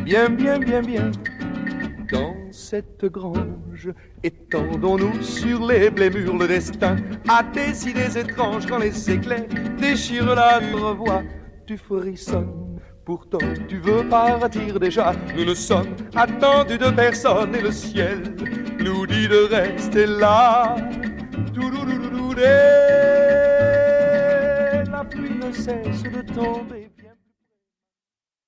bien, bien, bien, bien. Dans cette grange, étendons-nous sur les blés mûrs. Le destin a des idées étranges quand les éclairs déchirent la voix. Tu frissonnes, pourtant tu veux partir déjà. Nous ne sommes attendus de personne et le ciel nous dit de rester là. La pluie ne cesse de tomber.